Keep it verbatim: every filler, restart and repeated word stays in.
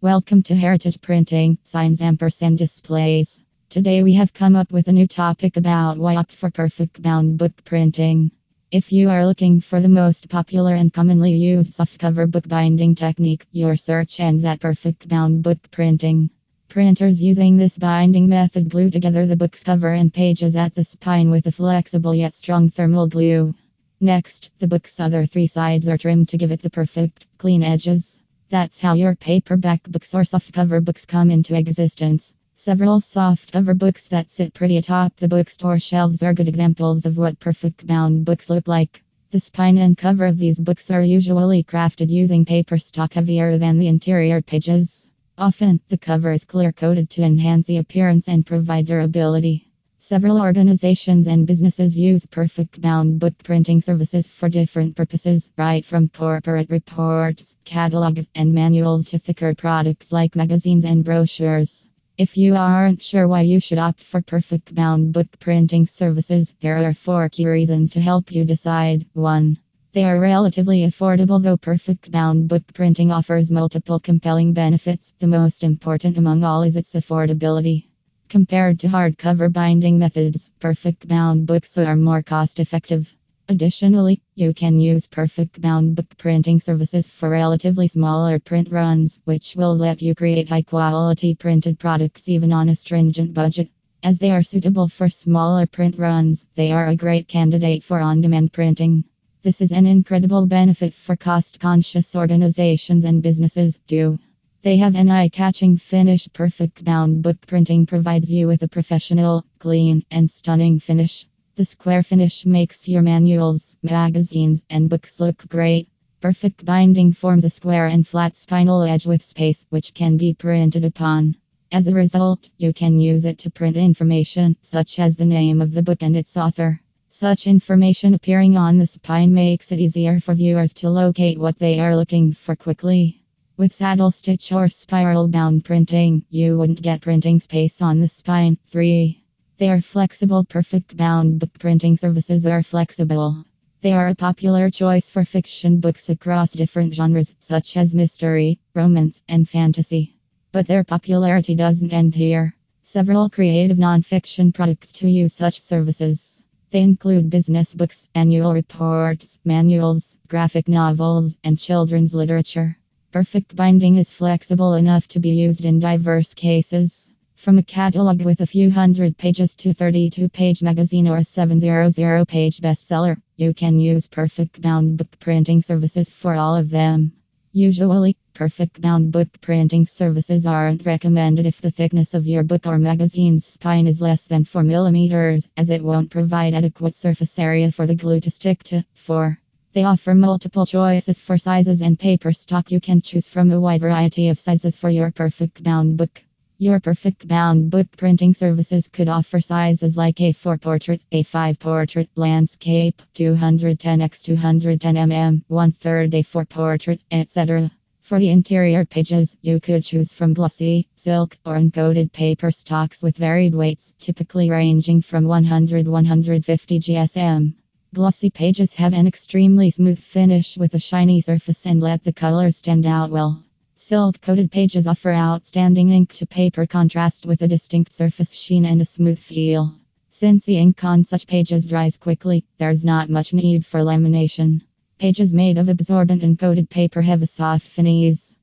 Welcome to Heritage Printing, Signs Ampersand Displays. Today we have come up with a new topic about why opt for perfect bound book printing. If you are looking for the most popular and commonly used softcover book binding technique, your search ends at perfect bound book printing. Printers using this binding method glue together the book's cover and pages at the spine with a flexible yet strong thermal glue. Next, the book's other three sides are trimmed to give it the perfect, clean edges. That's how your paperback books or softcover books come into existence. Several softcover books that sit pretty atop the bookstore shelves are good examples of what perfect bound books look like. The spine and cover of these books are usually crafted using paper stock heavier than the interior pages. Often, the cover is clear-coated to enhance the appearance and provide durability. Several organizations and businesses use perfect bound book printing services for different purposes, right from corporate reports, catalogs, and manuals to thicker products like magazines and brochures. If you aren't sure why you should opt for perfect bound book printing services, here are four key reasons to help you decide. one. They are relatively affordable, though perfect bound book printing offers multiple compelling benefits. The most important among all is its affordability. Compared to hardcover binding methods, perfect bound books are more cost effective. Additionally, you can use perfect bound book printing services for relatively smaller print runs, which will let you create high quality printed products even on a stringent budget. As they are suitable for smaller print runs, they are a great candidate for on demand printing. This is an incredible benefit for cost conscious organizations and businesses, too. They have an eye-catching finish. Perfect bound book printing provides you with a professional, clean, and stunning finish. The square finish makes your manuals, magazines, and books look great. Perfect binding forms a square and flat spinal edge with space, which can be printed upon. As a result, you can use it to print information, such as the name of the book and its author. Such information appearing on the spine makes it easier for viewers to locate what they are looking for quickly. With saddle stitch or spiral bound printing, you wouldn't get printing space on the spine. three. They are flexible. Perfect bound book printing services are flexible. They are a popular choice for fiction books across different genres, such as mystery, romance, and fantasy. But their popularity doesn't end here. Several creative nonfiction products to use such services. They include business books, annual reports, manuals, graphic novels, and children's literature. Perfect binding is flexible enough to be used in diverse cases. From a catalog with a few hundred pages to a thirty-two page magazine or a seven hundred page bestseller, you can use perfect bound book printing services for all of them. Usually, perfect bound book printing services aren't recommended if the thickness of your book or magazine's spine is less than four millimeters, as it won't provide adequate surface area for the glue to stick to. four. They offer multiple choices for sizes and paper stock. You can choose from a wide variety of sizes for your perfect bound book. Your perfect bound book printing services could offer sizes like A four portrait, A five portrait, landscape, two ten by two ten millimeters, one third A four portrait, et cetera. For the interior pages, you could choose from glossy, silk, or uncoated paper stocks with varied weights, typically ranging from one hundred to one hundred fifty grams. Glossy pages have an extremely smooth finish with a shiny surface and let the colors stand out well. Silk-coated pages offer outstanding ink-to-paper contrast with a distinct surface sheen and a smooth feel. Since the ink on such pages dries quickly, there's not much need for lamination. Pages made of absorbent and coated paper have a soft finish.